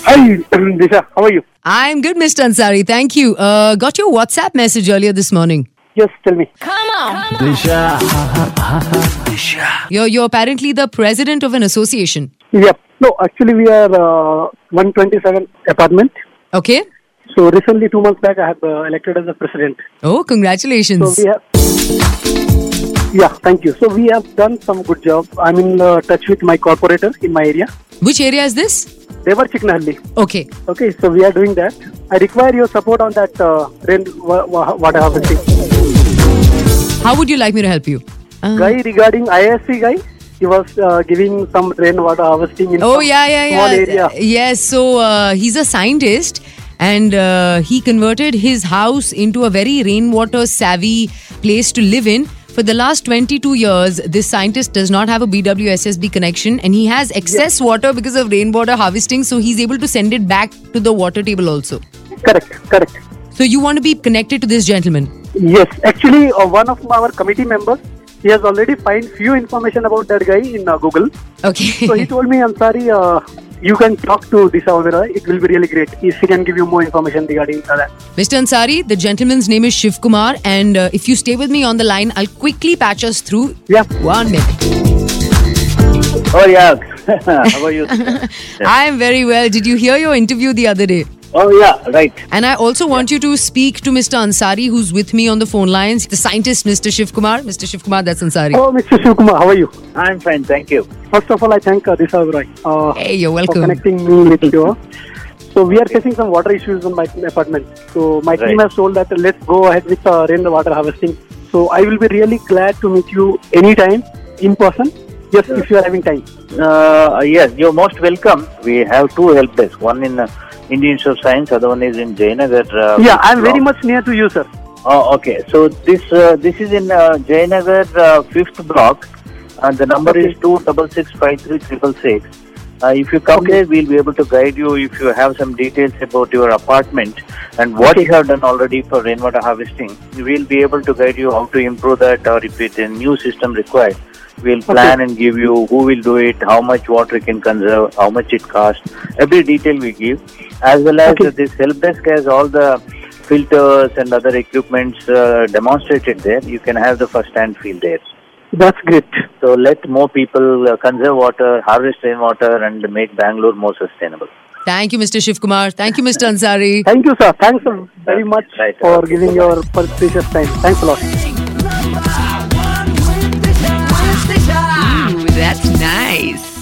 Hi, Disha. How are you? I'm good, Mr. Ansari. Thank you. Got your WhatsApp message earlier this morning. Yes, tell me. Disha. You're apparently the president of an association. Yep. No, actually we are 127 apartment. Okay. So recently 2 months back I have elected as the president. Oh, congratulations. So we have. Yeah, thank you. So we have done some good job. I'm in touch with my corporator in my area. Which area is this? Devar Chiknahalli. Okay. Okay, so we are doing that. I require your support on that rain water harvesting. How would you like me to help you? Guy regarding ISC guy, he was giving some rain water harvesting in Oh, some yeah. small area. Yes, so he's a scientist and he converted his house into a very rainwater savvy place to live in. For the last 22 years, this scientist does not have a BWSSB connection and he has excess water because of rainwater harvesting, so he's able to send it back to the water table also. Correct. So you want to be connected to this gentleman? Yes, actually one of our committee members, he has already found few information about that guy in Google. Okay. So he told me, I'm sorry, you can talk to Disha Oberoi. It will be really great if he can give you more information regarding that. Mr. Ansari, the gentleman's name is Shiv Kumar and if you stay with me on the line, I'll quickly patch us through. Yeah. 1 minute. Oh, yeah. How are you? I'm very well. Did you hear your interview the other day? Oh, yeah, right. And I also want you to speak to Mr. Ansari, who's with me on the phone lines. The scientist, Mr. Shiv Kumar. Mr. Shiv Kumar, that's Ansari. Oh, Mr. Shivkumar, how are you? I'm fine, thank you. First of all, I thank Disha Oberoi Hey, you're for welcome. connecting me with you. So we are facing some water issues in my apartment. So my team Right. has told that let's go ahead with rainwater harvesting. So I will be really glad to meet you anytime in person. Yes, if you are having time. Yes, you're most welcome. We have two help desks. One in Indian Institute of Science, other one is in Jayanagar. Yeah, I'm very much near to you, sir. Oh, okay. So this is in Jayanagar 5th block. The number Okay. is 2665366. If you come there, we'll be able to guide you if you have some details about your apartment and what you have done already for rainwater harvesting. We'll be able to guide you how to improve that, or if it's a new system required. We'll plan and give you who will do it, how much water you can conserve, how much it costs. Every detail we give. As well as this help desk has all the filters and other equipments demonstrated there. You can have the first-hand feel there. That's great. So let more people conserve water, harvest rainwater, and make Bangalore more sustainable. Thank you, Mr. Shiv Kumar. Thank you, Mr. Ansari. Thank you, sir. Thanks very much Right. for giving your precious time. Thanks a lot. Ooh, that's nice.